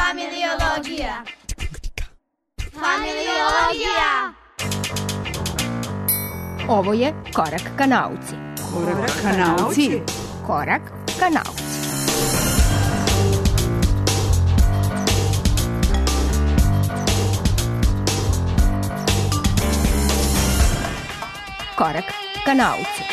Familiologija. Familiologija. Ovo je Korak ka nauci. Korak ka nauci. Korak ka nauci. Korak ka nauci.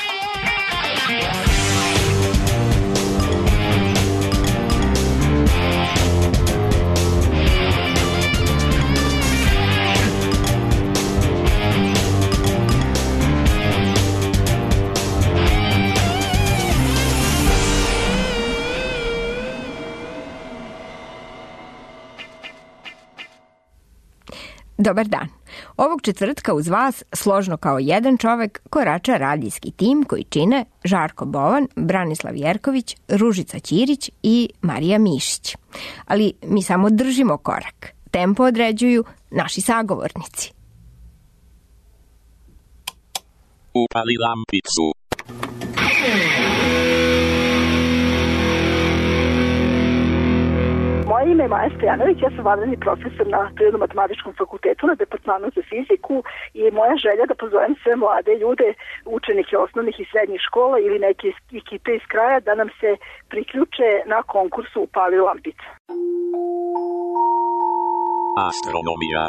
Dobar dan. Ovog četvrtka uz vas, složno kao jedan čovek, korača radijski tim koji čine Žarko Bovan, Branislav Jerković, Ružica Ćirić i Marija Mišić. Ali mi samo držimo korak. Tempo određuju naši sagovornici. Upali lampicu. Moje ime je Maja Stojanović, ja sam vanredni profesor na Prirodno-matematičkom fakultetu na Departmanu za fiziku i moja želja da pozovem sve mlade ljude, učenike osnovnih i srednjih škola ili neke ekipe iz kraja da nam se priključe na konkursu Upali lampicu. Astronomija.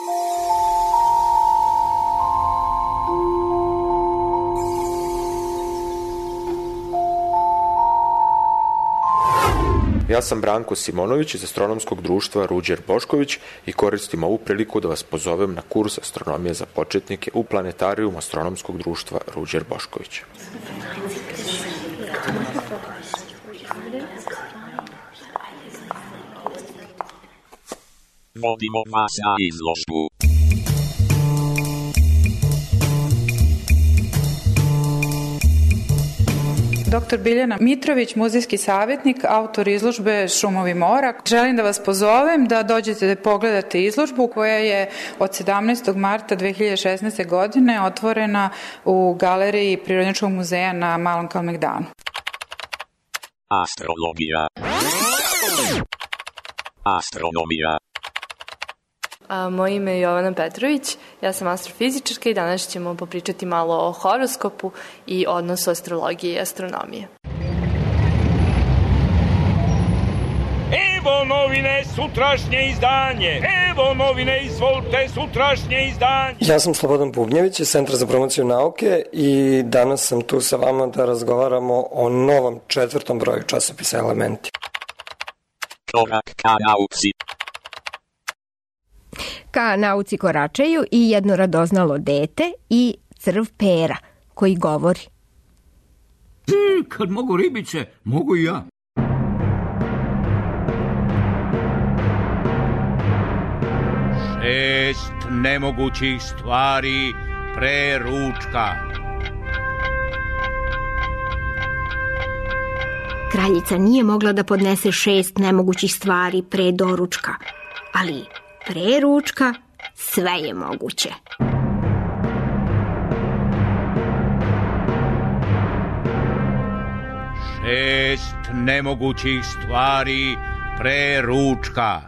Ja sam Branko Simonović iz Astronomskog društva Ruđer Bošković i koristim ovu priliku da vas pozovem na kurs astronomije za početnike u planetarijum Astronomskog društva Ruđer Bošković. Vodimo vas na izložbu. Dr. Biljana Mitrović, muzejski savjetnik, autor izložbe Šumovi mora. Želim da vas pozovem da dođete da pogledate izložbu koja je od 17. marta 2016. godine otvorena u galeriji Prirodnjačkog muzeja na Malom Kalemegdanu. Astrologija. Astronomija. Moje ime je Jovana Petrović, ja sam astrofizičarka i danas ćemo popričati malo o horoskopu i odnosu astrologije i astronomije. Evo novine, sutrašnje izdanje. Evo novine, izvolite, sutrašnje izdanje. Ja sam Slobodan Bubnjević iz Centra za promociju nauke i danas sam tu sa vama da razgovaramo o novom 4. broju časopisa Elementi. Korak ka nauci. Ka nauci koračaju i jedno radoznalo dete i crv Pera koji govori. Kad mogu ribice, mogu i ja. Šest nemogućih stvari pre ručka. Kraljica nije mogla da podnese 6 nemogućih stvari pre doručka, ali pre ručka sve je moguće. Šest nemogućih stvari pre ručka.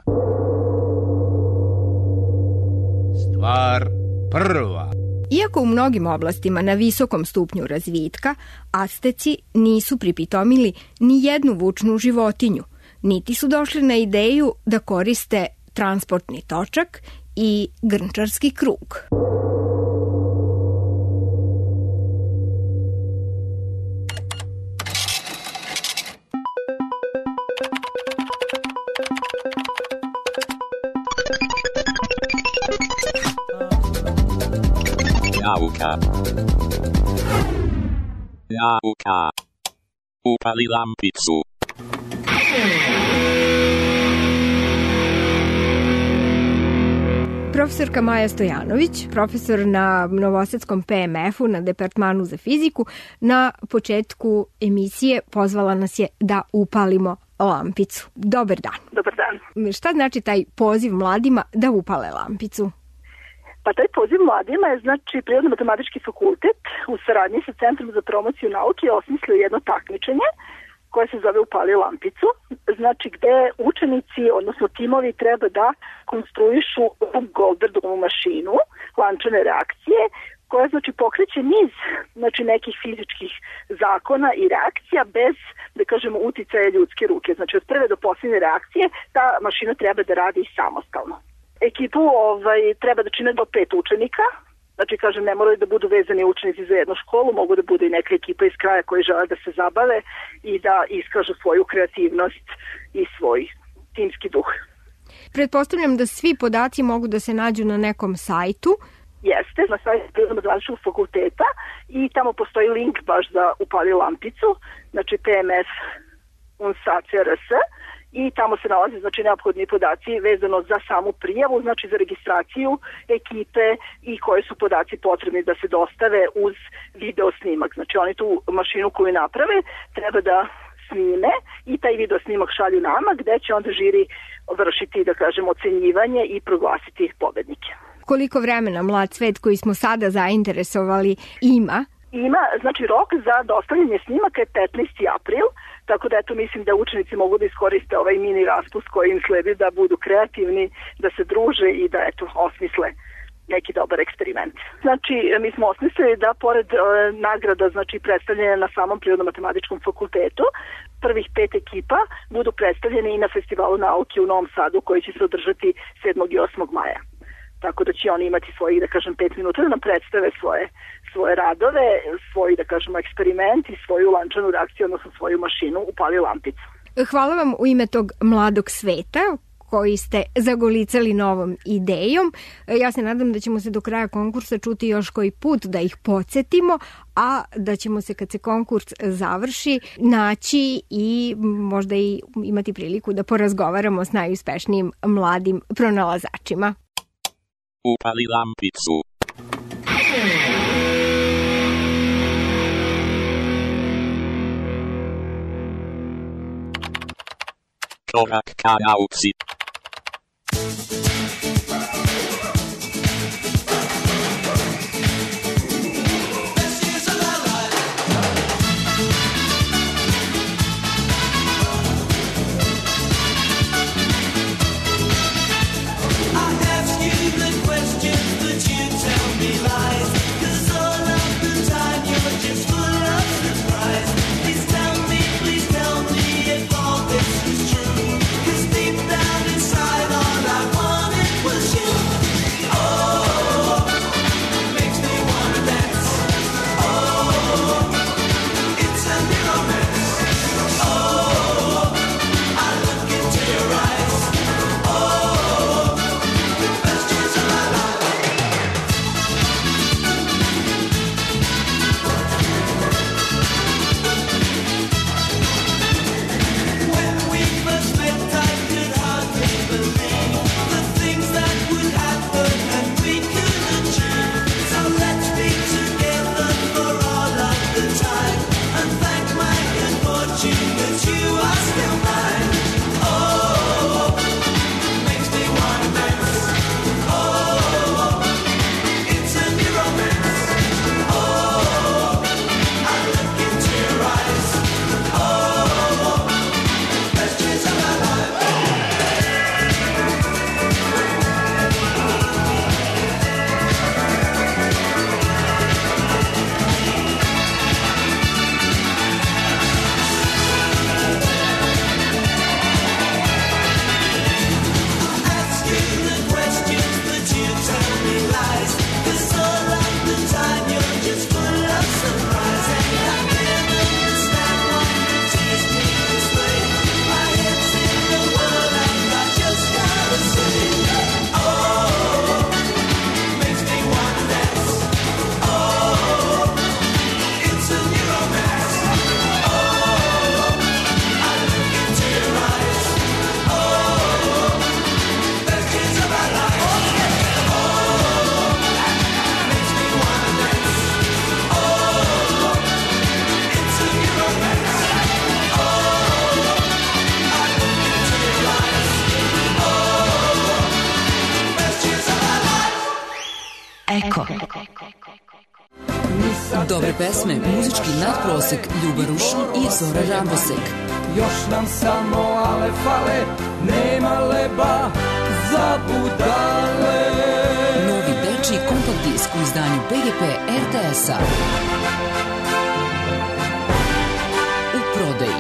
Stvar prva. Iako u mnogim oblastima na visokom stupnju razvitka, Asteci nisu pripitomili ni jednu vučnu životinju, niti su došli na ideju da koriste transportni točak i grnčarski krug. Nauka. Nauka. Upali lampicu. Profesorka Maja Stojanović, profesor na Novosadskom PMF-u na Departmanu za fiziku, na početku emisije pozvala nas je da upalimo lampicu. Dobar dan. Dobar dan. Šta znači taj poziv mladima da upale lampicu? Pa taj poziv mladima je, znači, Prirodno-matematički fakultet u saradnji sa Centrom za promociju nauke osmislio jedno takmičenje koja se zove Upali lampicu, znači gde učenici, odnosno timovi treba da konstruišu Goldbergovu mašinu, lančane reakcije, koja znači pokreće niz nekih fizičkih zakona i reakcija bez, da kažemo, uticaja ljudske ruke. Znači od prve do posljednje reakcije ta mašina treba da radi samostalno. Ekipu treba da čine do 5 učenika, znači kažem ne moraju da budu vezani učenici za jednu školu, mogu da bude i neka ekipa iz kraja koji žele da se zabave i da iskažu svoju kreativnost i svoj timski duh. Pretpostavljam da svi podaci mogu da se nađu na nekom sajtu. Jeste, na sajtu Prirodno-matematičkog fakulteta i tamo postoji link baš za Upali lampicu, znači PMF UNSA.CRS i tamo se nalaze znači neophodni podaci vezano za samu prijavu, znači za registraciju ekipe i koji su podaci potrebni da se dostave uz video snimak. Znači oni tu mašinu koju naprave treba da snime i taj video snimak šalju nama gde će onda žiri vršiti, da kažem, ocenjivanje i proglasiti pobednike. Koliko vremena Mlad svet koji smo sada zainteresovali ima? Ima, znači rok za dostavljanje snimaka je 15. april, tako da eto mislim da učenici mogu da iskoriste ovaj mini raspust koji im sledi, da budu kreativni, da se druže i da eto osmisle neki dobar eksperiment. Znači mi smo osmislili da pored nagrada, znači predstavljene na samom Prirodno-matematičkom fakultetu, prvih 5 ekipa budu predstavljene i na Festivalu nauke u Novom Sadu koji će se održati 7. i 8. maja. Tako da će oni imati svojih, da kažem, 5 minuta da nam predstave svoje radove, svoj, da kažemo, eksperiment i svoju lančanu reakciju, odnosno svoju mašinu Upali lampicu. Hvala vam u ime tog mladog sveta koji ste zagolicali novom idejom. Ja se nadam da ćemo se do kraja konkursa čuti još koji put da ih podsjetimo, a da ćemo se kad se konkurs završi naći i možda i imati priliku da porazgovaramo s najuspešnijim mladim pronalazačima. Upali lampicu. Korak ka nauci. Eko. Dobre pesme, muzički nadprosek, Ljuba Rušin i Zora Rabosek. još nam samo ale fale, nema leba za budale. Novi dečiji kompakt disk u izdanju PGP RTS-a. U prodaji.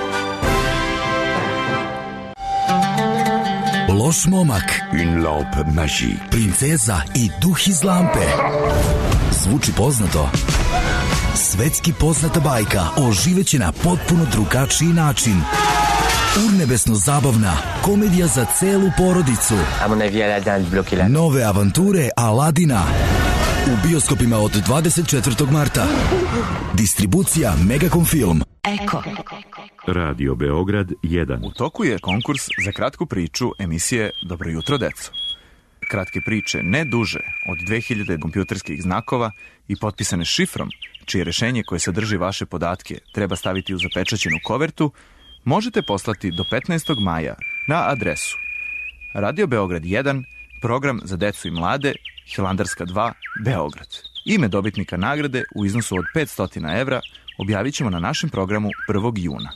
Loš momak, une lampe magique, princeza i duh iz lampe. Zvuči poznato? Svetski poznata bajka oživeće na potpuno drugačiji način. Urnebesno zabavna komedija za celu porodicu. Nove avanture Aladina u bioskopima od 24. marta. Distribucija Megacom Film. Eko. Radio Beograd 1. U toku je konkurs za kratku priču emisije Dobro jutro, deco. Kratke priče ne duže od 2000 kompjuterskih znakova i potpisane šifrom, čije rešenje koje sadrži vaše podatke treba staviti u zapečaćenu kovertu, možete poslati do 15. maja na adresu Radio Beograd 1, program za decu i mlade, Hilandarska 2, Beograd. Ime dobitnika nagrade u iznosu od 500 evra objavit ćemo na našem programu 1. juna.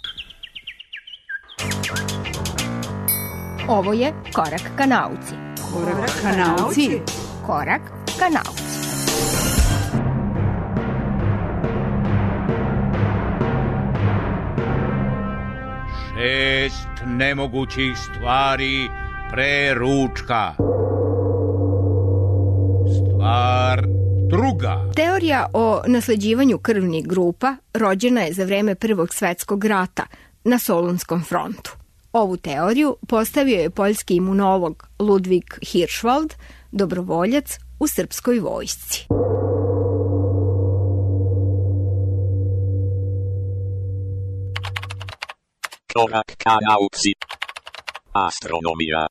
Ovo je Korak ka nauci. Korak ka nauci. Korak ka nauci. Šest nemogućih stvari pre ručka. Stvar druga. Teorija o nasleđivanju krvnih grupa rođena je za vreme Prvog svetskog rata na Solunskom frontu. Ovu teoriju postavio je poljski imunolog Ludvig Hirschwald, dobrovoljac u srpskoj vojsci. Korak ka nauci. Astronomija.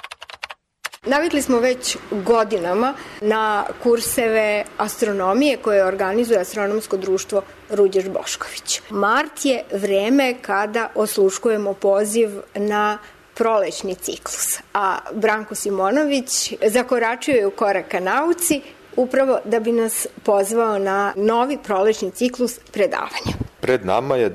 Navikli smo već godinama na kurseve astronomije koje organizuje Astronomsko društvo Ruđer Bošković. Mart je vreme kada osluškujemo poziv na prolećni ciklus, a Branko Simonović zakoračio je u Korak ka nauci upravo da bi nas pozvao na novi prolećni ciklus predavanja. Pred nama je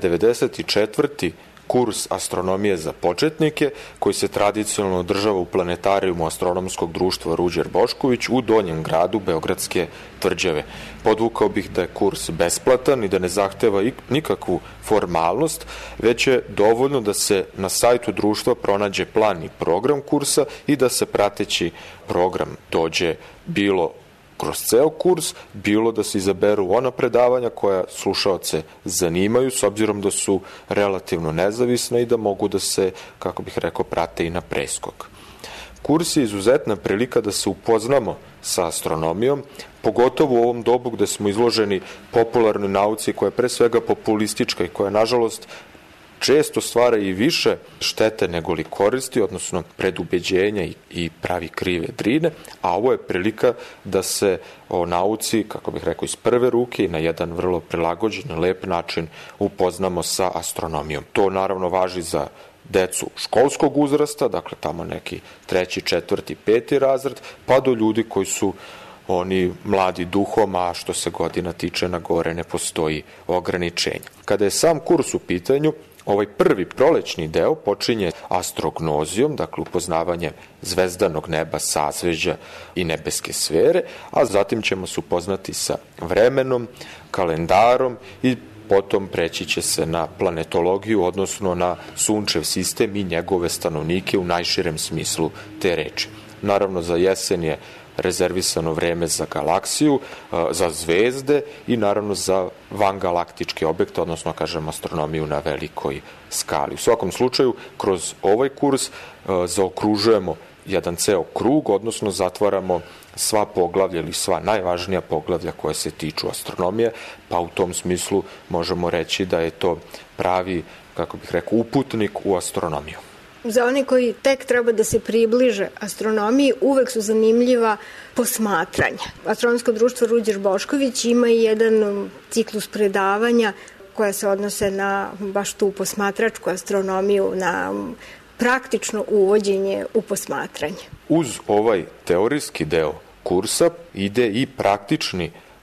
94. kurs astronomije za početnike koji se tradicionalno održava u planetarijumu Astronomskog društva Ruđer Bošković u Donjem gradu Beogradske tvrđave. Podvukao bih da je kurs besplatan i da ne zahteva nikakvu formalnost, već je dovoljno da se na sajtu društva pronađe plan i program kursa i da se prateći program dođe bilo kroz ceo kurs, bilo da se izaberu ona predavanja koja slušaoce zanimaju, s obzirom da su relativno nezavisna i da mogu da se, kako bih rekao, prate i na preskok. Kurs je izuzetna prilika da se upoznamo sa astronomijom, pogotovo u ovom dobu gde smo izloženi popularnoj nauci koja je pre svega populistička i koja, nažalost, često stvara i više štete nego li koristi, odnosno predubeđenja i pravi krive drine, a ovo je prilika da se o nauci, kako bih rekao, iz prve ruke i na jedan vrlo prilagođen, lep način upoznamo sa astronomijom. To naravno važi za decu školskog uzrasta, dakle tamo neki 3., 4., 5. razred, pa do ljudi koji su oni mladi duhom, a što se godina tiče na gore ne postoji ograničenja. Kada je sam kurs u pitanju, ovaj prvi prolećni deo počinje astrognozijom, dakle upoznavanjem zvezdanog neba, sazvežđa i nebeske sfere, a zatim ćemo se upoznati sa vremenom, kalendarom i potom preći će se na planetologiju, odnosno na sunčev sistem i njegove stanovnike u najširem smislu te reči. Naravno, za jesen je rezervisano vreme za galaksiju, za zvezde i naravno za vangalaktičke objekte, odnosno, kažem, astronomiju na velikoj skali. U svakom slučaju, kroz ovaj kurs zaokružujemo jedan ceo krug, odnosno zatvaramo sva poglavlja ili sva najvažnija poglavlja koja se tiču astronomije, pa u tom smislu možemo reći da je to pravi, kako bih rekao, uputnik u astronomiju. Za one koji tek treba da se približe astronomiji, uvek su zanimljiva posmatranja. Astronomsko društvo Ruđer Bošković ima i jedan ciklus predavanja koja se odnose na baš tu posmatračku astronomiju, na praktično uvođenje u posmatranje. Uz ovaj teorijski deo kursa ide i praktični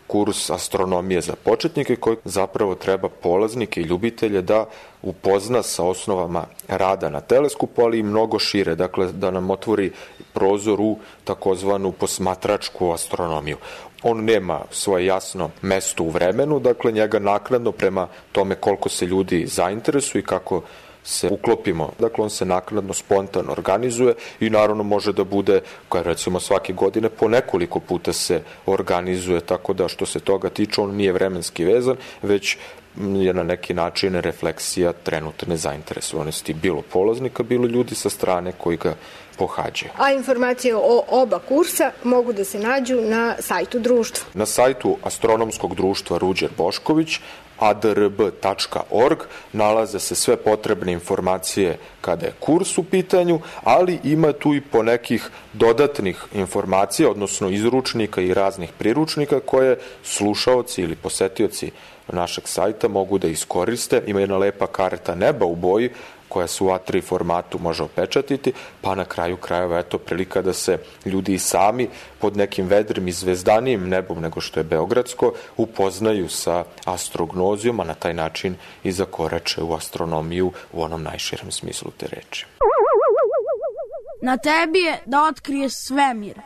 kurs astronomije za početnike koji zapravo treba polaznike i ljubitelje da upozna sa osnovama rada na teleskopu, ali i mnogo šire, dakle da nam otvori prozor u takozvanu posmatračku astronomiju. On nema svoje jasno mesto u vremenu, dakle njega naknadno prema tome koliko se ljudi zainteresuju i kako se uklopimo. Dakle, on se naknadno spontano organizuje i naravno može da bude, kao recimo svake godine, po nekoliko puta se organizuje, tako da što se toga tiče, on nije vremenski vezan, već je na neki način refleksija trenutne zainteresovanosti bilo polaznika, bilo ljudi sa strane koji ga pohađaju. A informacije o oba kursa mogu da se nađu na sajtu društva. Na sajtu Astronomskog društva Ruđer Bošković adrb.org nalaze se sve potrebne informacije kada je kurs u pitanju, ali ima tu i po nekih dodatnih informacija, odnosno izručnika i raznih priručnika koje slušaoci ili posetioci našeg sajta mogu da iskoriste. Ima jedna lepa karta neba u boji koja se u A3 formatu može opečatiti, pa na kraju krajeva eto prilika da se ljudi sami pod nekim vedrim i zvezdanijim nebom nego što je beogradsko upoznaju sa astrognozijom, a na taj način i zakorače u astronomiju u onom najširem smislu te reči. Na tebi je da otkriješ svemir.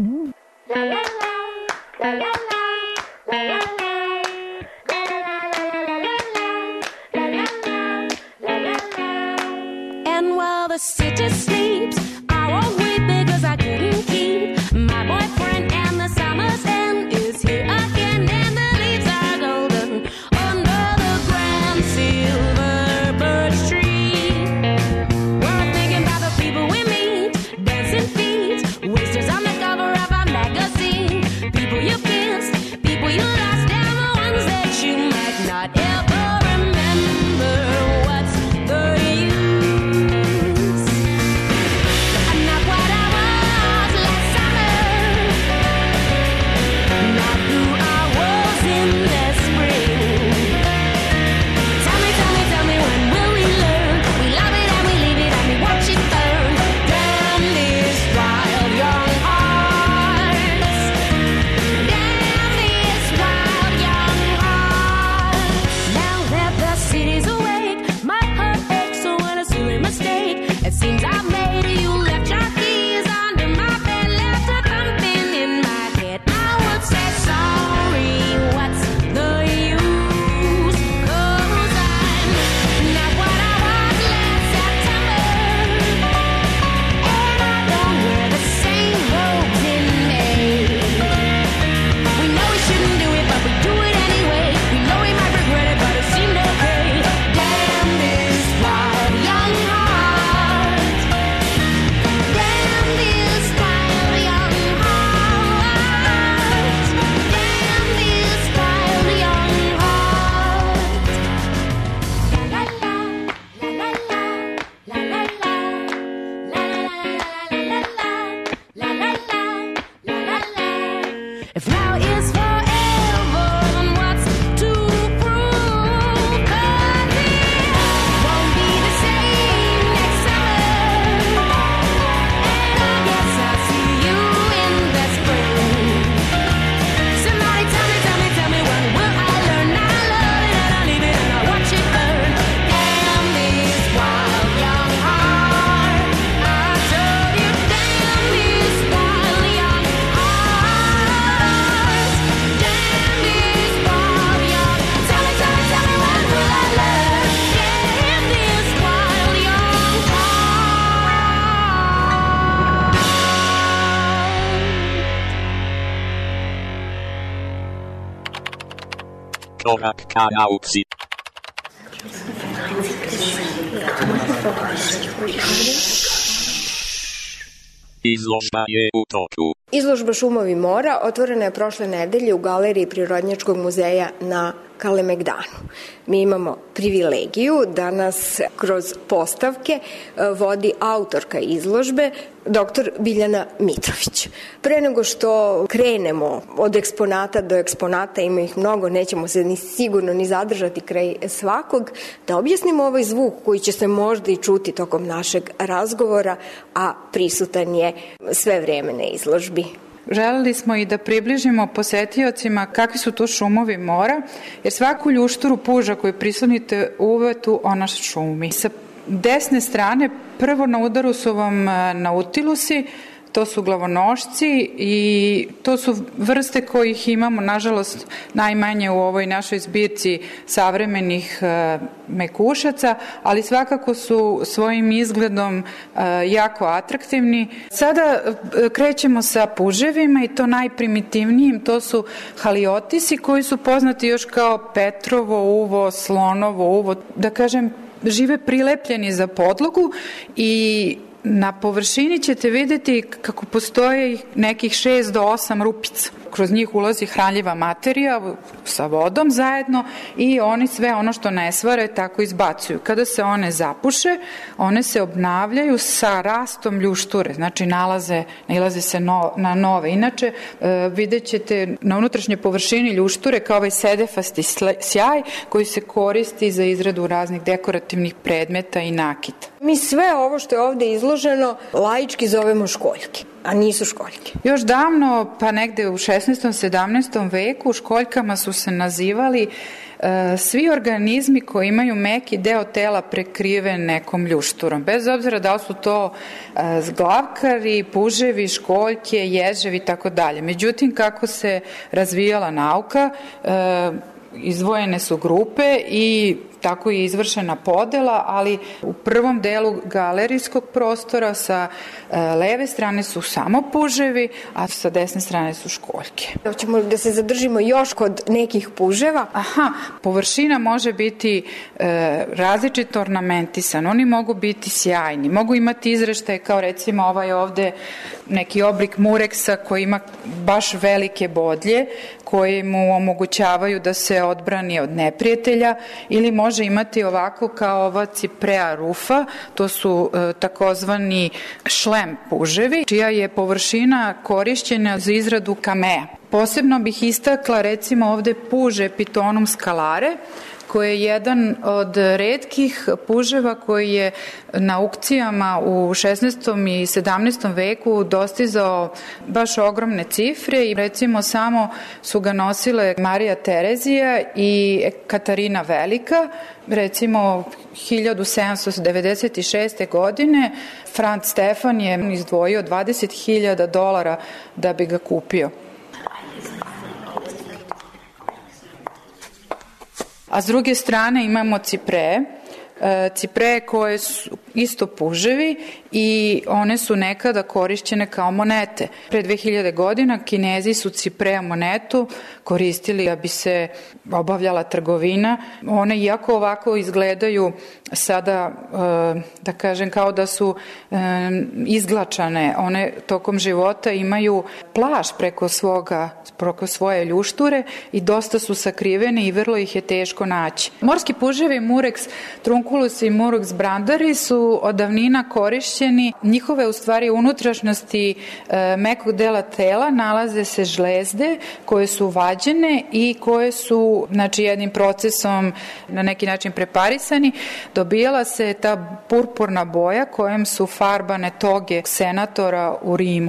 The city sleeps, I won't weep because I couldn't keep my boyfriend, and the summer's end is here again, and the leaves are golden under the grand silver birch tree. We're thinking about the people we meet, dancing feet, wasters on the cover of a magazine, people you kissed, people you lost, and the ones that you might not ever remember. What's the use? Korak ka nauci. Izložba je u toku. Izložba Šumovi mora otvorena je prošle nedelje u Galeriji Prirodnjačkog muzeja na Kalemegdanu. Mi imamo privilegiju da nas kroz postavke vodi autorka izložbe, dr. Biljana Mitrović. Pre nego što krenemo od eksponata do eksponata, ima ih mnogo, nećemo se sigurno ni zadržati kraj svakog, da objasnimo ovaj zvuk koji će se možda i čuti tokom našeg razgovora, a prisutan je sve vreme na izložbi. Želeli smo i da približimo posetiocima kakvi su to šumovi mora, jer svaku ljušturu puža koju prislonite u uvetu, ona šumi. Sa desne strane prvo na udaru su vam nautilusi, to su glavonošci i to su vrste kojih imamo, nažalost, najmanje u ovoj našoj zbirci savremenih mekušaca, ali svakako su svojim izgledom jako atraktivni. Sada krećemo sa puževima i to najprimitivnijim, to su haliotisi koji su poznati još kao Petrovo uvo, slonovo uvo, da kažem, žive prilepljeni za podlogu i na površini ćete vidjeti kako postoje nekih 6 do 8 rupica. Kroz njih ulazi hranljiva materija sa vodom zajedno i oni sve ono što ne svare tako izbacuju. Kada se one zapuše, one se obnavljaju sa rastom ljušture, znači nalaze se na nove. Inače, vidjet ćete na unutrašnjoj površini ljušture kao ovaj sedefasti sjaj koji se koristi za izradu raznih dekorativnih predmeta i nakita. Mi sve ovo što je ovde izloženo laički zovemo školjke, a nisu školjke. Još davno, pa negde u 16. 17. veku, školjkama su se nazivali svi organizmi koji imaju meki deo tela prekriven nekom ljušturom. Bez obzira da li su to zglavkari, puževi, školjke, ježevi i tako dalje. Međutim, kako se razvijala nauka, izdvojene su grupe i tako je izvršena podela, ali u prvom delu galerijskog prostora sa leve strane su samo puževi, a sa desne strane su školjke. Hoćemo da se zadržimo još kod nekih puževa? Površina može biti različito ornamentisana, oni mogu biti sjajni, mogu imati izreštaje kao recimo ovaj ovde neki oblik mureksa koji ima baš velike bodlje koje mu omogućavaju da se odbrani od neprijatelja, ili može imati ovako kao ova ciprea rufa, to su takozvani šlem puževi, čija je površina korišćena za izradu kamea. Posebno bih istakla recimo ovde puže Pitonum scalare, koji je jedan od retkih puževa koji je na aukcijama u 16. i 17. veku dostizao baš ogromne cifre i recimo samo su ga nosile Marija Terezija i Katarina Velika. Recimo 1796. godine Franc Stefan je izdvojio $20.000 da bi ga kupio. A s druge strane imamo cipreje koje su isto puževi i one su nekada korišćene kao monete. Pre 2000 godina Kinezi su cipreja monetu koristili da bi se obavljala trgovina. One iako ovako izgledaju sada, da kažem, kao da su izglačane, one tokom života imaju plašt preko svoje ljušture i dosta su sakrivene i vrlo ih je teško naći. Morski puževi Murex trunculus i Murex brandari su od davnina korišćeni. Njihove u stvari unutrašnjosti mekog dela tela nalaze se žlezde koje su vađene i koje su, znači, jednim procesom na neki način preparisani. Dobijala se ta purpurna boja kojom su farbane toge senatora u Rimu.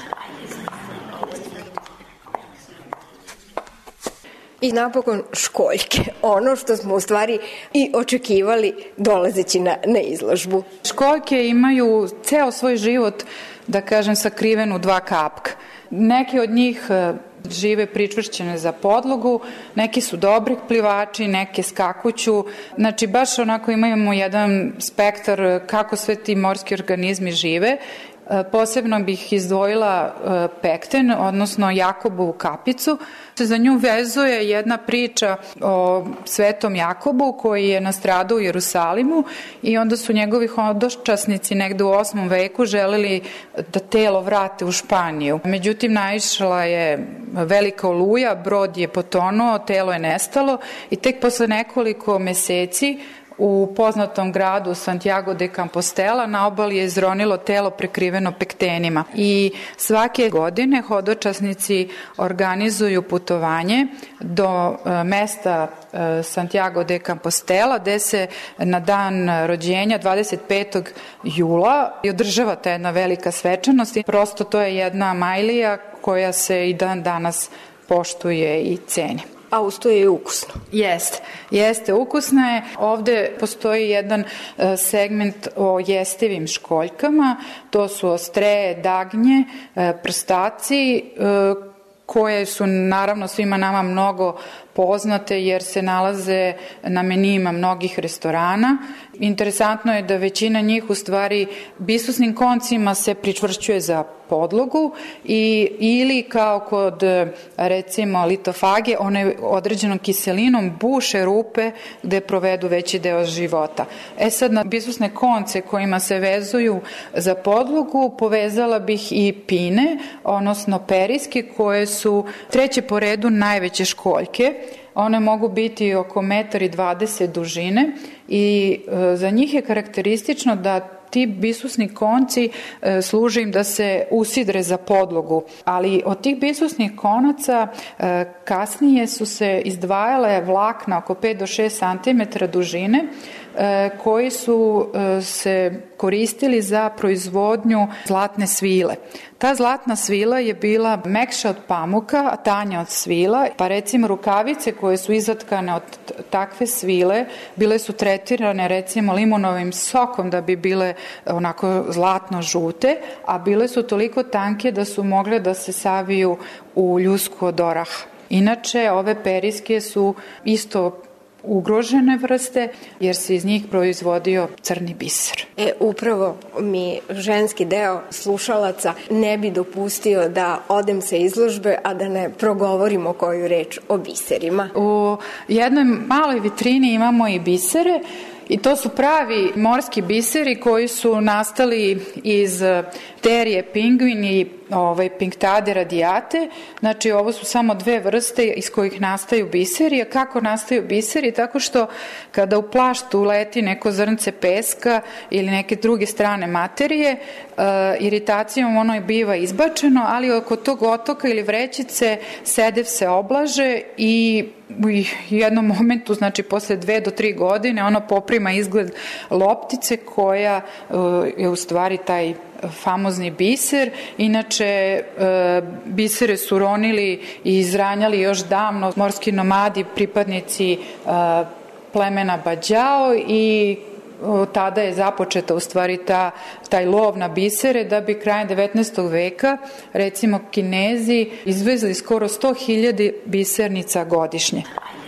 I napokon školjke, ono što smo u stvari i očekivali dolazeći na izložbu. Školjke imaju ceo svoj život, da kažem, sakriven u 2 kapka. Neki od njih žive pričvršćene za podlogu, neki su dobri plivači, neke skakuću, znači baš onako imamo jedan spektar kako sve ti morski organizmi žive. Posebno bih izdvojila pekten, odnosno Jakobovu kapicu. Za nju vezuje jedna priča o Svetom Jakobu koji je nastradao u Jerusalimu i onda su njegovi hodočasnici negde u 8. veku želeli da telo vrate u Španiju. Međutim, naišla je velika oluja, brod je potonuo, telo je nestalo i tek posle nekoliko meseci u poznatom gradu Santiago de Compostela na obali je izronilo telo prekriveno pektenima. I svake godine hodočasnici organizuju putovanje do mesta Santiago de Compostela gde se na dan rođenja 25. jula održava ta jedna velika svečanost i prosto to je jedna majlija koja se i dan danas poštuje i ceni. A uz to je i ukusno. Jeste, ukusno je. Ovde postoji jedan segment o jestivim školjkama, to su ostreje, dagnje, prstaci, koje su naravno svima nama mnogo poznate jer se nalaze na menijima mnogih restorana. Interesantno je da većina njih u stvari bisusnim koncima se pričvršćuje za podlogu ili kao kod recimo litofage, one određenom kiselinom buše rupe gde provedu veći deo života. Sad na bisusne konce kojima se vezuju za podlogu povezala bih i pine, odnosno periske koje su treće po redu najveće školjke. One mogu biti oko 1,20 m dužine i za njih je karakteristično da ti bisusni konci služe im da se usidre za podlogu, ali od tih bisusnih konaca kasnije su se izdvajale vlakna oko 5 do 6 cm dužine koji su se koristili za proizvodnju zlatne svile. Ta zlatna svila je bila mekša od pamuka, a tanja od svila, pa recimo rukavice koje su izvatkane od takve svile bile su tretirane recimo limonovim sokom da bi bile onako zlatno žute, a bile su toliko tanke da su mogle da se saviju u ljusku od oraha. Inače, ove periske su isto ugrožene vrste jer se iz njih proizvodio crni biser. Upravo mi ženski deo slušalaca ne bi dopustio da odem sa izložbe, a da ne progovorimo koju reč o biserima. U jednoj maloj vitrini imamo i bisere i to su pravi morski biseri koji su nastali iz terije pingvin i Pinctade radiate. Znači ovo su samo dve vrste iz kojih nastaju biseri. A kako nastaju biseri? Tako što kada u plaštu uleti neko zrnce peska ili neke druge strane materije, iritacijom ono je biva izbačeno, ali oko tog otoka ili vrećice sedev se oblaže i u jednom momentu, znači posle 2 do 3 godine, ono poprima izgled loptice koja je u stvari taj famozni biser. Inače, bisere su ronili i izranjali još davno morski nomadi, pripadnici plemena Bađao i tada je započeta u stvari taj lov na bisere da bi krajem 19. veka recimo Kinezi izvezli skoro 100.000 bisernica godišnje.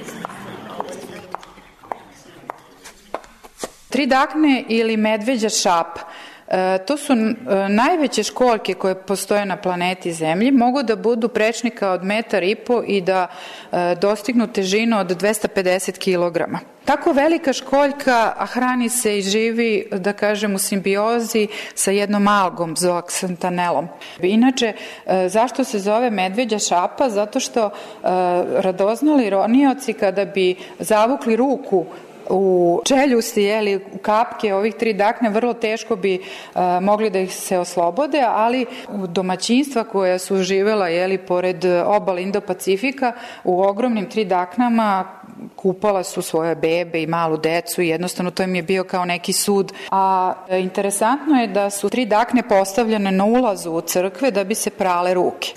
Tridakne ili medveđa šapa. To su najveće školjke koje postoje na planeti Zemlji, mogu da budu prečnika od 1,5 m i da dostignu težinu od 250 kg. Tako velika školjka, a hrani se i živi, da kažem, u simbiozi sa jednom algom, zooxantanelom. Inače, zašto se zove medveđa šapa? Zato što radoznali ronioci kada bi zavukli ruku u čeljusti, u kapke ovih tridakne, vrlo teško bi mogli da ih se oslobode, ali domaćinstva koja su živela pored obale Indo-Pacifika u ogromnim tridaknama kupala su svoje bebe i malu decu i jednostavno to im je bio kao neki sud. A interesantno je da su tridakne postavljene na ulazu u crkve da bi se prale ruke.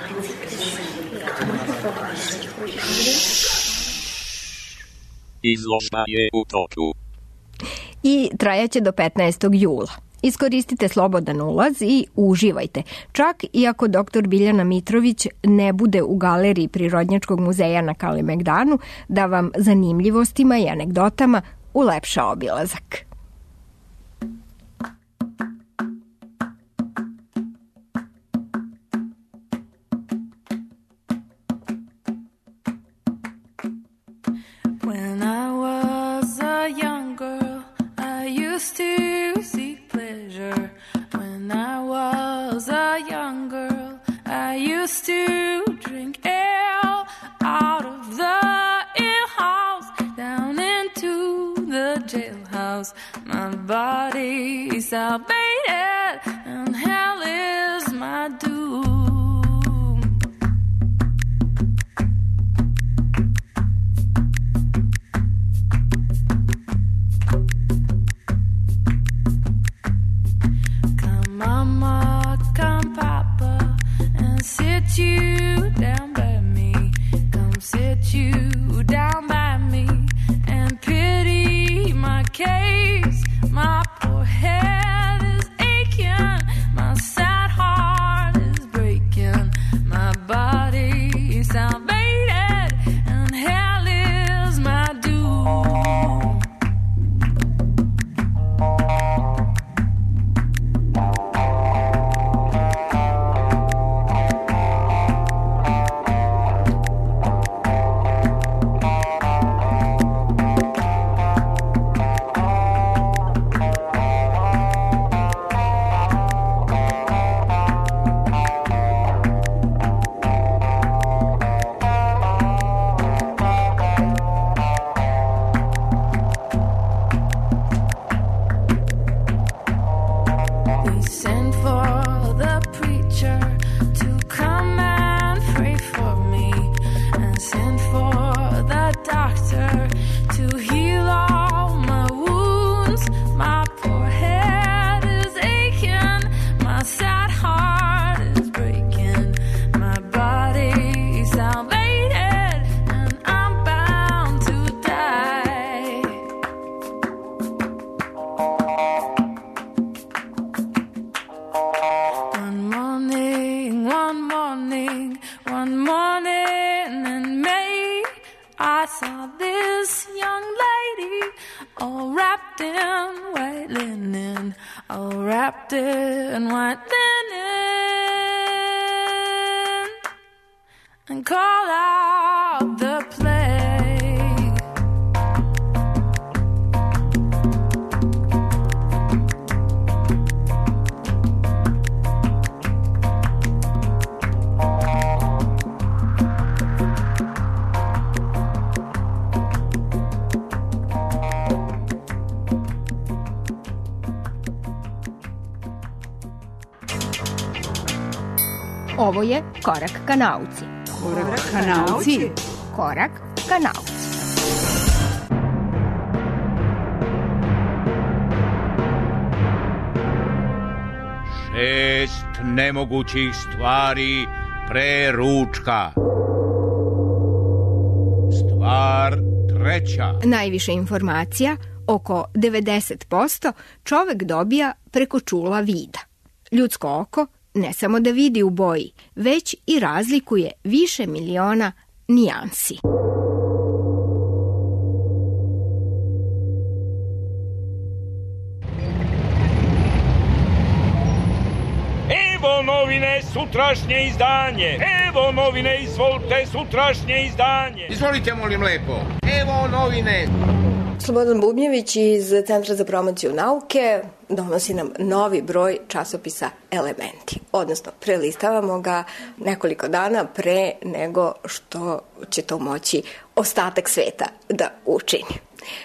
Izložba je u toku. I trajaće do 15. jula. Iskoristite slobodan ulaz i uživajte. Čak i ako dr. Biljana Mitrović ne bude u galeriji Prirodnjačkog muzeja na Kalemegdanu, da vam zanimljivostima i anegdotama ulepša obilazak. When I was a young girl, I used to seek pleasure. When I was a young girl, I used to drink ale out of the alehouse down into the jailhouse. My body's salvated and hell is my doom. Mama, come Papa, and sit sit you down by me. Come sit you down by me and pity my case. My poor head is aching, my sad heart is breaking, my body is salvated, and hell is my doom. We sent for the preacher to come and pray for me, and sent for the doctor to heal all my wounds. My poor head is aching, my sad heart is breaking, my body is salvated, and I'm bound to die. One morning in May, I saw this young lady all wrapped in white linen, all wrapped in white linen, and called out the plague. Ovo je Korak ka nauci. Korak ka nauci. Korak ka nauci. Šest nemogućih stvari pre ručka. Stvar treća. Najviše informacija, oko 90%, čovek dobija preko čula vida. Ljudsko oko ne samo da vidi u boji, već i razlikuje više miliona nijansi. Evo novine, sutrašnje izdanje. Evo novine, izvolite, sutrašnje izdanje. Izvolite, molim lepo. Evo novine. Slobodan Bubnjević iz Centra za promociju nauke donosi nam novi broj časopisa Elementi. Odnosno, prelistavamo ga nekoliko dana pre nego što će to moći ostatak sveta da učini.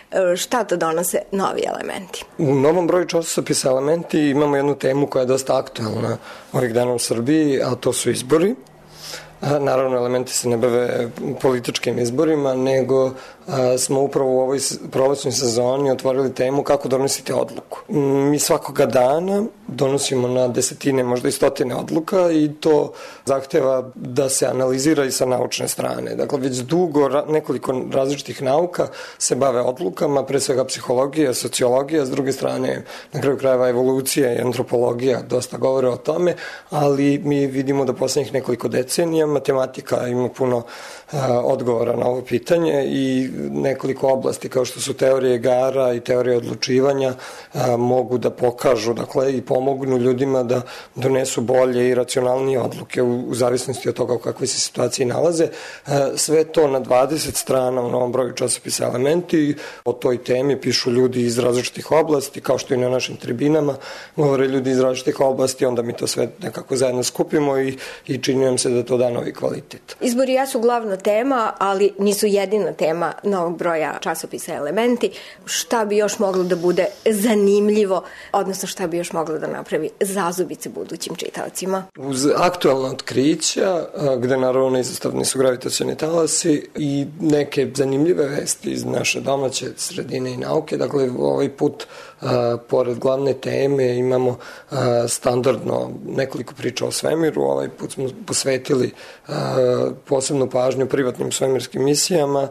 Šta to donose novi elementi? U novom broju časopisa Elementi imamo jednu temu koja je dosta aktualna ovih dana u Srbiji, a to su izbori. Naravno, Elementi se ne bave političkim izborima, nego smo upravo u ovoj prolećnoj sezoni otvorili temu kako donosite odluku. Mi svakoga dana donosimo na desetine, možda i stotine odluka i to zahteva da se analizira i sa naučne strane. Dakle, već dugo nekoliko različitih nauka se bave odlukama, pre svega psihologija, sociologija, s druge strane, na kraju krajeva evolucija i antropologija dosta govore o tome, ali mi vidimo da poslednjih nekoliko decenija matematika ima puno odgovora na ovo pitanje i nekoliko oblasti kao što su teorije igara i teorije odlučivanja mogu da pokažu, dakle, i pomognu ljudima da donesu bolje i racionalnije odluke u zavisnosti od toga u kakvoj se situaciji nalaze. Sve to na 20 strana u novom broju časopisa Elementi. O toj temi pišu ljudi iz različitih oblasti, kao što i na našim tribinama govore ljudi iz različitih oblasti, onda mi to sve nekako zajedno skupimo i čini nam se da to da novi kvalitet. Izbori jesu glavna tema, ali nisu jedina tema novog broja časopisa Elementi. Šta bi još moglo da bude zanimljivo, odnosno šta bi još moglo da napravi zazubice budućim čitaocima? Uz aktualna otkrića, gde naravno izostavni su gravitacioni talasi i neke zanimljive vesti iz naše domaće sredine i nauke, dakle ovaj put pored glavne teme imamo standardno nekoliko priča o svemiru. Ovaj put smo posvetili posebnu pažnju privatnim svemirskim misijama.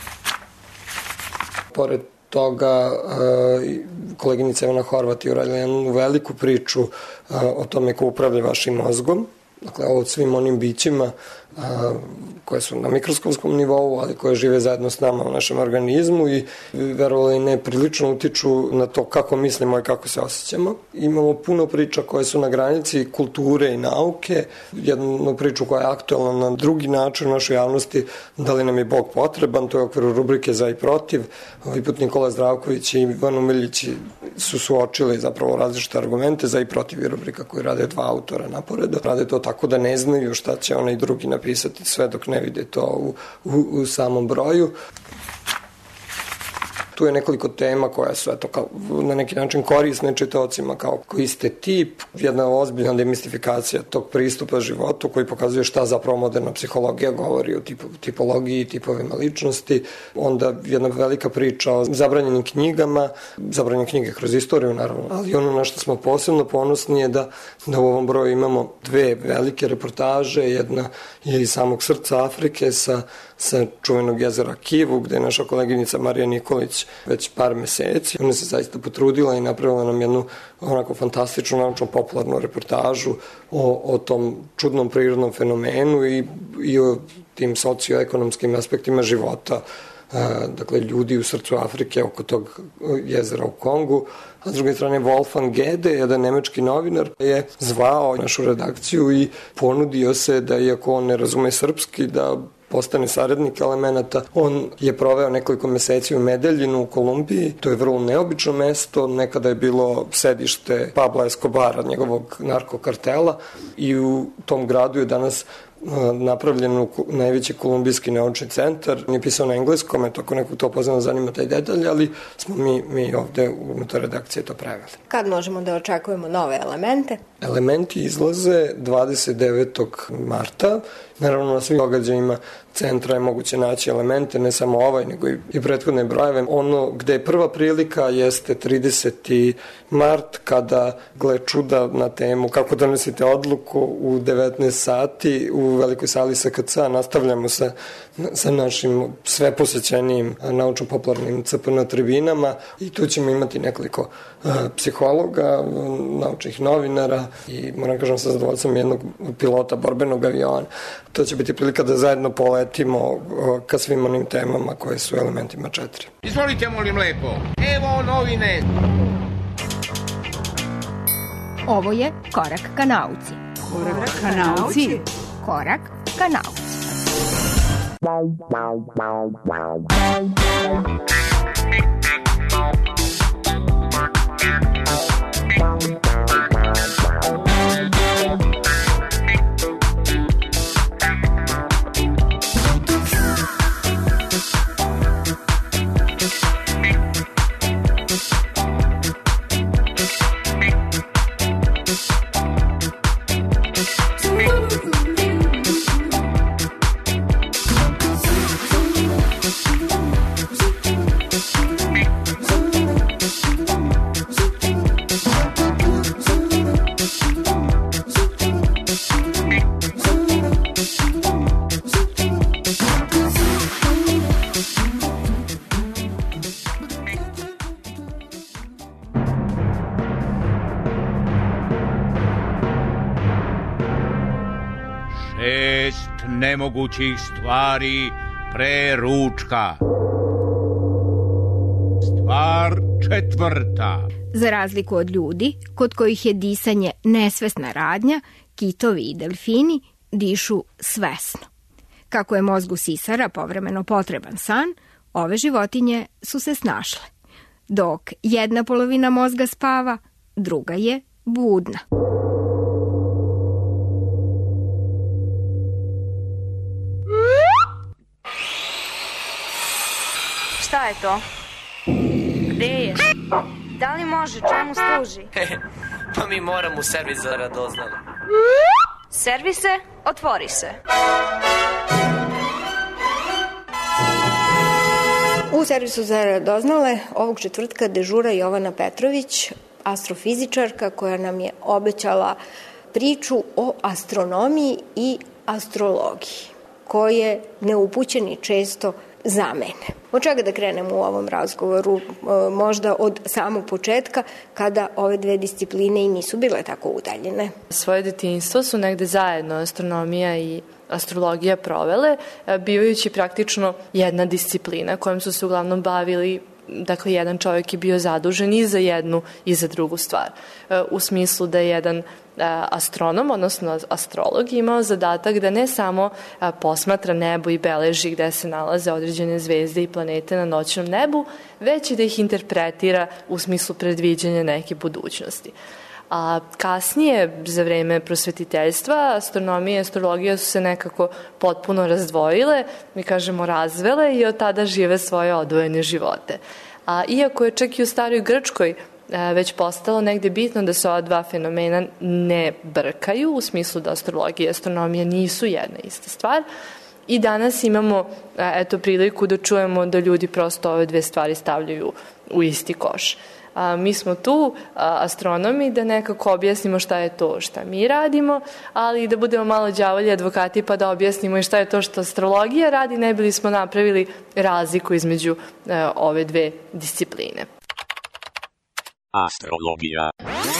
Pored toga koleginica Ivana Horvat je uradila jednu veliku priču o tome ko upravlja vašim mozgom, dakle o svim onim bićima koje su na mikroskopskom nivou, ali koje žive zajedno s nama u našem organizmu i verovali ne prilično utiču na to kako mislimo i kako se osjećamo. Imamo puno priča koje su na granici kulture i nauke, jednu priču koja je aktualna na drugi način u našoj javnosti, da li nam je Bog potreban, to je u okviru rubrike Za i protiv. Ovaj put Nikola Zdravković i Ivan Umiljić su suočili zapravo različite argumente. Za i protiv je rubrika koju rade dva autora naporedo. Rade to tako da ne znaju šta će onaj drugi napisati sve dok ne vide to u samom broju. Tu je nekoliko tema koja su na neki način korisne čitaocima kao koji ste tip, jedna ozbiljna demistifikacija tog pristupa životu koji pokazuje šta zapravo moderna psihologija govori o tipologiji, tipovima ličnosti. Onda jedna velika priča o zabranjenim knjigama, zabranjene knjige kroz istoriju naravno, ali ono na što smo posebno ponosni je da u ovom broju imamo dve velike reportaže, jedna je iz samog srca Afrike sa čuvenog jezera Kivu, gde je naša koleginica Marija Nikolić već par meseci. Ona se zaista potrudila i napravila nam jednu onako fantastičnu naučno-popularnu reportažu o tom čudnom prirodnom fenomenu i o tim socioekonomskim aspektima života, dakle ljudi u srcu Afrike oko tog jezera u Kongu. A s druge strane Wolfgang Gede, jedan nemački novinar, je zvao našu redakciju i ponudio se da, iako on ne razume srpski, da postane saradnik Elemenata. On je proveo nekoliko meseci u Medeljinu u Kolumbiji. To je vrlo neobično mesto. Nekada je bilo sedište Pabla Escobara, njegovog narkokartela, i u tom gradu je danas napravljen najveći kolumbijski naučni centar. On je pisao na engleskom, ako nekog to poznano zanima taj detalj, ali smo mi ovde unutar redakcije to preveli. Kad možemo da očekujemo nove elemente? Elementi izlaze 29. marta. Naravno, na svim događajima centra je moguće naći elemente, ne samo ovaj, nego i prethodne brojeve. Ono gde je prva prilika jeste 30. mart, kada, gle čuda, na temu kako donosite odluku u 19 sati u velikoj sali SKC nastavljamo sa našim sve posećenijim naučno-popularnim CPN tribinama i tu ćemo imati nekoliko psihologa, naučnih novinara i moram kažem sa zadovoljstvom jednog pilota borbenog aviona. To će biti prilika da zajedno poletimo ka svim onim temama koje su elementima 4. Izvolite, molim lepo. Evo novine. Ovo je Korak ka nauci. Korak ka nauci. Korak ka nauci. Nemogućih stvari pre ručka. Stvar 4. Za razliku od ljudi, kod kojih je disanje nesvesna radnja, kitovi i delfini dišu svesno. Kako je mozgu sisara povremeno potreban san, ove životinje su se snašle. Dok jedna polovina mozga spava, druga je budna. Šta je to? Gde je? Da li može? Čemu služi? Pa mi moramo u servis za radoznalo. Servise, otvori se. U servisu za radoznale ovog četvrtka dežura Jovana Petrović, astrofizičarka koja nam je obećala priču o astronomiji i astrologiji, koje neupućeni često zamene. Od čega da krenemo u ovom razgovoru? Možda od samog početka, kada ove dve discipline i nisu bile tako udaljene. Svoje detinjstvo su negde zajedno astronomija i astrologija provele, bivajući praktično jedna disciplina kojom su se uglavnom bavili. Dakle, jedan čovjek je bio zadužen i za jednu i za drugu stvar. U smislu da je jedan astronom, odnosno astrolog, imao zadatak da ne samo posmatra nebo i beleži gde se nalaze određene zvezde i planete na noćnom nebu, već i da ih interpretira u smislu predviđanja neke budućnosti. A kasnije, za vreme prosvetiteljstva, astronomija i astrologija su se nekako potpuno razdvojile, mi kažemo razvele, i od tada žive svoje odvojene živote. A iako je čak i u staroj Grčkoj već postalo negde bitno da se ova dva fenomena ne brkaju, u smislu da astrologija i astronomija nisu jedna ista stvar, i danas imamo priliku da čujemo da ljudi prosto ove dve stvari stavljaju u isti koš. Mi smo tu, astronomi, da nekako objasnimo šta je to šta mi radimo, ali i da budemo malo đavolji advokati pa da objasnimo i šta je to što astrologija radi, ne bili smo napravili razliku između ove dve discipline. Astrologija.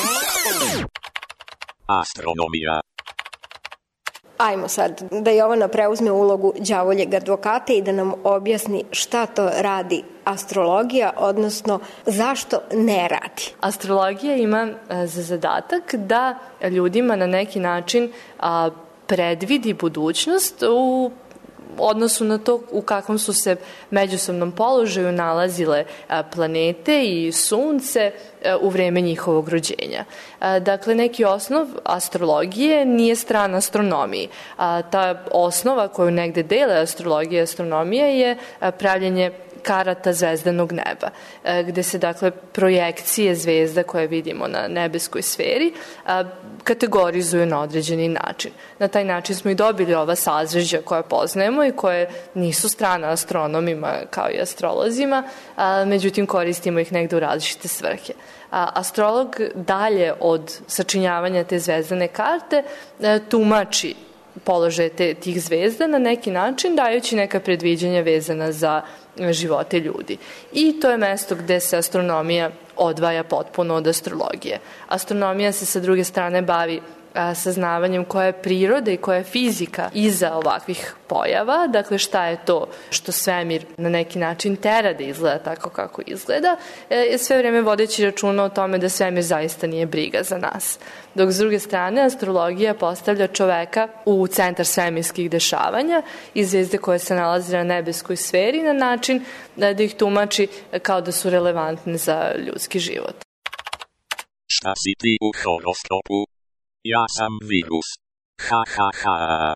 Astronomija. Ajmo sad da Jovana preuzme ulogu đavoljeg advokata i da nam objasni šta to radi astrologija, odnosno zašto ne radi. Astrologija ima za zadatak da ljudima na neki način predvidi budućnost u odnosu na to u kakvom su se međusobnom položaju nalazile planete i sunce u vreme njihovog rođenja. Dakle, neki osnov astrologije nije stran astronomiji. Ta osnova koju negde dele astrologija i astronomija je pravljenje karata zvezdanog neba, gde se, dakle, projekcije zvezda koje vidimo na nebeskoj sferi kategorizuju na određeni način. Na taj način smo i dobili ova sazvežđa koja poznajemo i koje nisu strana astronomima kao i astrolozima, međutim koristimo ih negde u različite svrhe. Astrolog dalje od sačinjavanja te zvezdane karte tumači položaje tih zvezda na neki način, dajući neka predviđanja vezana za živote ljudi. I to je mesto gde se astronomija odvaja potpuno od astrologije. Astronomija se sa druge strane bavi saznavanjem koja je priroda i koja je fizika iza ovakvih pojava, dakle šta je to što svemir na neki način tera da izgleda tako kako izgleda, sve vreme vodeći računa o tome da svemir zaista nije briga za nas. Dok s druge strane astrologija postavlja čoveka u centar svemirskih dešavanja i zvezde koje se nalaze na nebeskoj sferi na način da ih tumači kao da su relevantne za ljudski život. Šta si ti u horoskopu? Ja sam virus. Ha, ha, ha.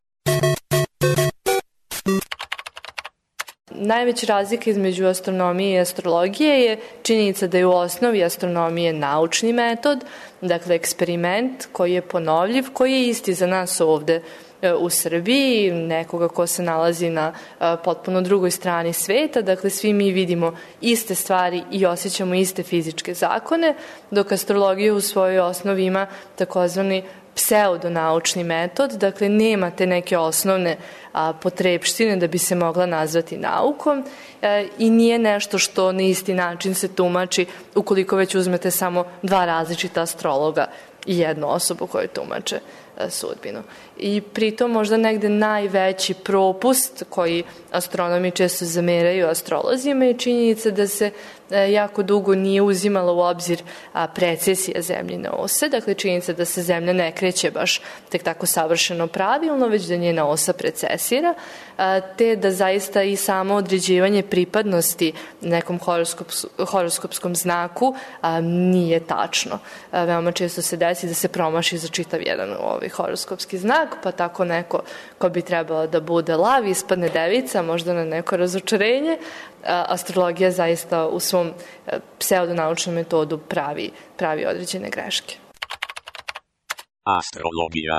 Najveća razlika između astronomije i astrologije je činjenica da je u osnovi astronomije naučni metod, dakle eksperiment koji je ponovljiv, koji je isti za nas ovde u Srbiji, nekoga ko se nalazi na potpuno drugoj strani sveta, dakle svi mi vidimo iste stvari i osjećamo iste fizičke zakone, dok astrologija u svojoj osnovi ima takozvani pseudonaučni metod, dakle nema te neke osnovne potrebštine da bi se mogla nazvati naukom i nije nešto što na isti način se tumači ukoliko već uzmete samo dva različita astrologa i jednu osobu koju tumače sudbinu. I pritom možda negde najveći propust koji astronomi često zameraju astrolozima je činjenica da se jako dugo nije uzimala u obzir precesija zemljine ose, dakle činjenica da se zemlja ne kreće baš tek tako savršeno pravilno, već da njena osa precesira, te da zaista i samo određivanje pripadnosti nekom horoskopskom znaku nije tačno. Veoma često se desi da se promaši za čitav jedan horoskopski znak, pa tako neko ko bi trebalo da bude lav ispadne devica, možda na neko razočarenje. Astrologija zaista u svom pseudonaučnom metodu pravi određene greške. Astrologija.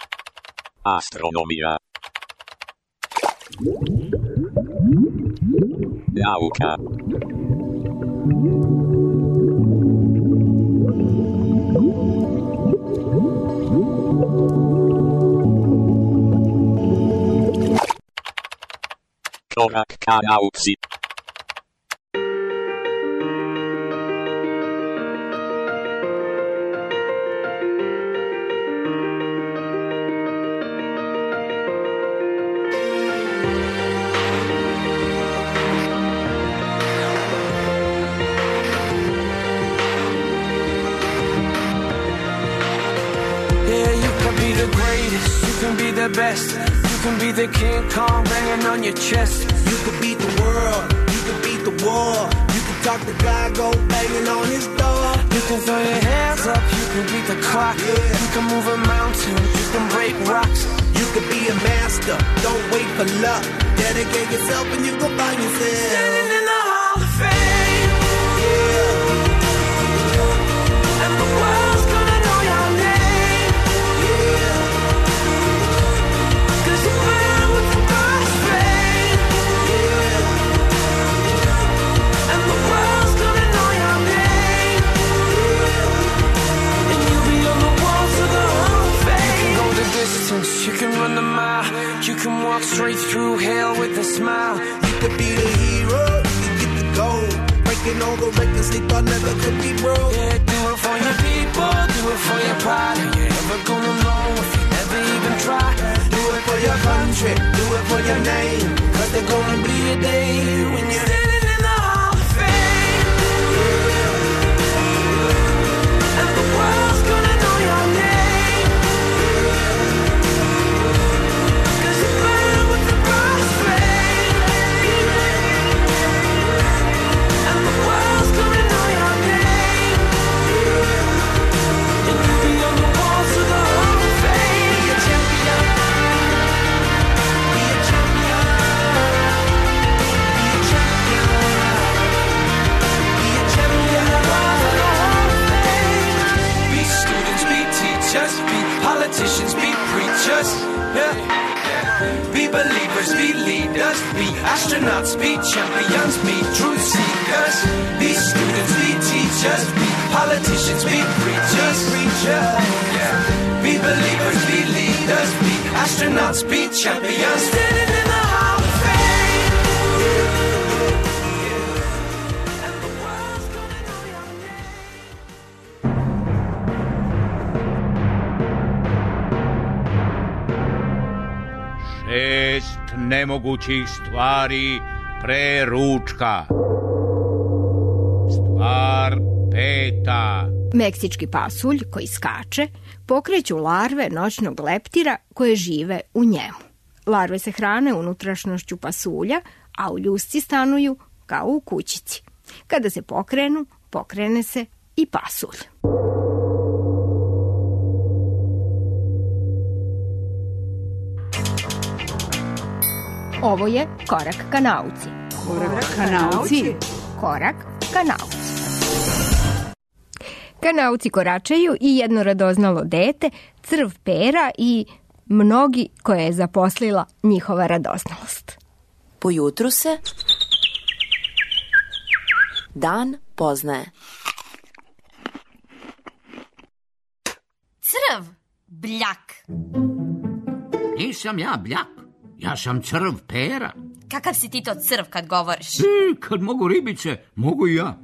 Astronomija. Nauka. Korak ka nauci. The best. You can be the King Kong banging on your chest. You could beat the world. You could beat the war. You can talk the guy, go banging on his door. You can throw your hands up. You can beat the clock. Yeah. You can move a mountain. You can break rocks. You could be a master. Don't wait for luck. Dedicate yourself and you go find yourself standing in the Hall of Fame. Yeah. And the world's gonna know your name. You can run the mile. You can walk straight through hell with a smile. You could be the hero. You can get the gold. Breaking all the records they thought never could be broke. Yeah, do it for your people. Do it for your pride. Are you ever gonna know if you never even try? Do it for your country. Do it for your name. Cause there's gonna be a day when you're standing in the Hall of Fame. And the world's gonna know your name. Politicians be preachers, yeah. Be believers, be leaders, be astronauts, be champions, be truth seekers. Be students, be teachers, be politicians, be preachers, yeah. Be believers, be leaders, be astronauts, be champions. Standing in the Hall of Fame. And the world's gonna know your name. Šest nemogućih stvari pre ručka. Stvar peta. Meksički pasulj koji skače pokreću larve noćnog leptira koje žive u njemu. Larve se hrane unutrašnjošću pasulja, a u ljusci stanuju kao u kućici. Kada se pokrenu, pokrene se i pasulj. Ovo je Korak ka nauci. Korak ka nauci. Korak ka nauci. Ka nauci koračaju i jedno radoznalo dete, crv pera i mnogi koje je zaposlila njihova radoznalost. Po jutru se dan poznaje. Crv, bljak. Nisam ja bljak, ja sam crv pera. Kakav si ti to crv kad govoriš? Kad mogu ribice, mogu i ja.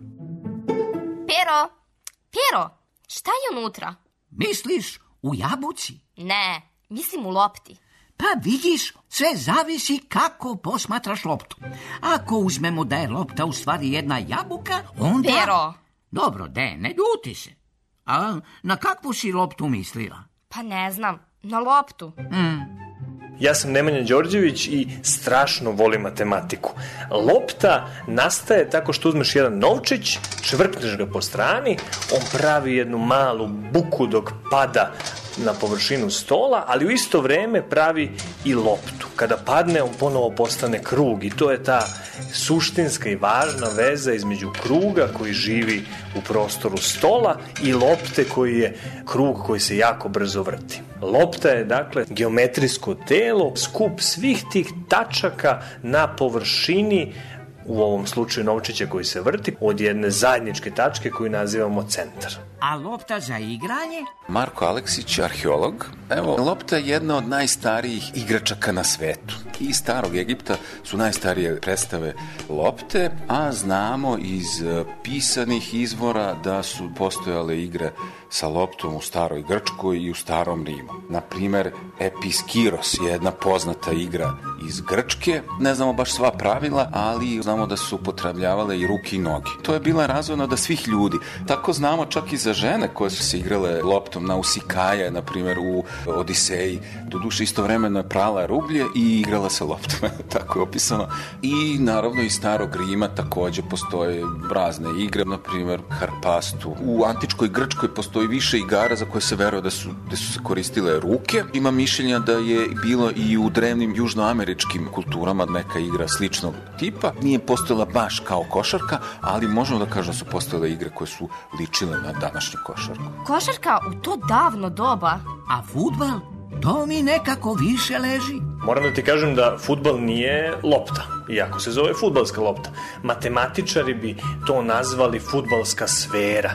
Pero, šta je unutra? Misliš u jabuci? Ne, mislim u lopti. Pa vidiš, sve zavisi kako posmatraš loptu. Ako uzmemo da je lopta u stvari jedna jabuka, onda... Pero! Dobro, ne ljuti se. A na kakvu si loptu mislila? Pa ne znam, na loptu. Ja sam Nemanja Đorđević i strašno volim matematiku. Lopta nastaje tako što uzmeš jedan novčić, čvrkneš ga po strani, on pravi jednu malu buku dok pada na površinu stola, ali u isto vreme pravi i loptu. Kada padne, on ponovo postane krug i to je ta suštinska i važna veza između kruga koji živi u prostoru stola i lopte koji je krug koji se jako brzo vrti. Lopta je, dakle, geometrijsko telo, skup svih tih tačaka na površini u ovom slučaju novčića koji se vrti, od jedne zajedničke tačke koju nazivamo centar. A lopta za igranje? Marko Aleksić, arheolog. Evo, lopta je jedna od najstarijih igračaka na svetu. Iz starog Egipta su najstarije predstave lopte, a znamo iz pisanih izvora da su postojale igre sa loptom u staroj Grčkoj i u starom Rimu. Naprimer, Episkiros je jedna poznata igra iz Grčke. Ne znamo baš sva pravila, ali znamo da su upotrebljavale i ruke i noge. To je bila razvojna da svih ljudi. Tako znamo čak i za žene koje su se igrale loptom na Usikaje, na primjer u Odiseji. Doduše istovremeno je prala rublje i igrala se loptom. Tako je opisano. I naravno iz starog Rima takođe postoje razne igre, na primjer Harpastu. U antičkoj Grčkoj postoji više igara za koje se veruje da su se koristile ruke. Ima mišljenja da je bilo i u drevnim južnoameričkim kulturama neka igra sličnog tipa. Nije postojala baš kao košarka, ali možemo da kažemo da su postojale igre koje su ličile na današnju košarku. Košarka u to davno doba. A fudbal? To mi nekako više leži. Moram da ti kažem da fudbal nije lopta, iako se zove fudbalska lopta. Matematičari bi to nazvali fudbalska sfera.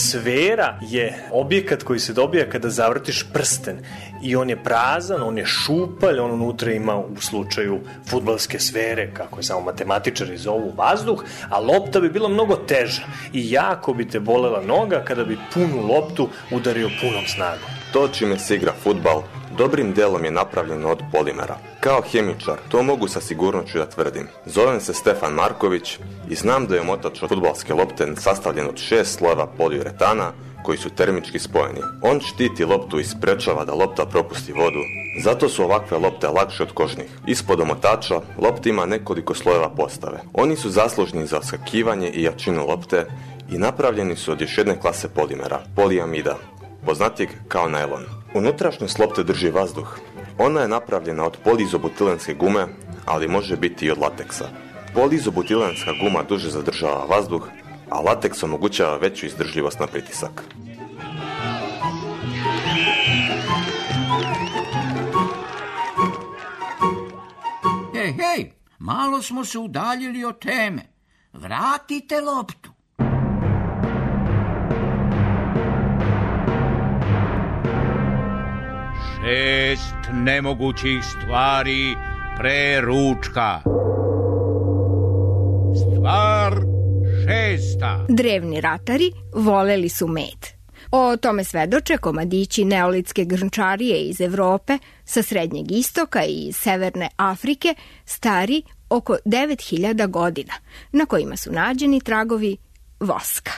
Sfera je objekat koji se dobija kada zavrtiš prsten i on je prazan, on je šupalj, on unutra ima u slučaju fudbalske sfere, kako je samo matematičari zovu, vazduh, a lopta bi bila mnogo teža i jako bi te bolela noga kada bi punu loptu udario punom snagom. To čime se igra fudbal dobrim delom je napravljeno od polimera. Kao hemičar, to mogu sa sigurnošću da tvrdim. Zovem se Stefan Marković i znam da je omotač od fudbalske lopte sastavljen od 6 slojeva poliuretana koji su termički spojeni. On štiti loptu i sprečava da lopta propusti vodu. Zato su ovakve lopte lakše od kožnih. Ispod omotača lopta ima nekoliko slojeva postave. Oni su zaslužni za oskakivanje i jačinu lopte i napravljeni su od još jedne klase polimera, poliamida, poznatijeg kao najlon. Unutrašnjost lopte drži vazduh. Ona je napravljena od polizobutilenske gume, ali može biti i od lateksa. Polizobutilenska guma duže zadržava vazduh, a lateks omogućava veću izdržljivost na pritisak. Hej, malo smo se udaljili od teme. Vratite loptu. Šest nemogućih stvari pre ručka. Stvar šesta. Drevni ratari voleli su med. O tome svedoče komadići neolitske grnčarije iz Evrope, sa Srednjeg istoka i iz Severne Afrike, stari oko 9000 godina, na kojima su nađeni tragovi voska.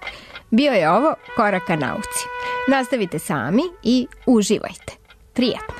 Bio je ovo Korak ka nauci. Nastavite sami i uživajte. Prijatno.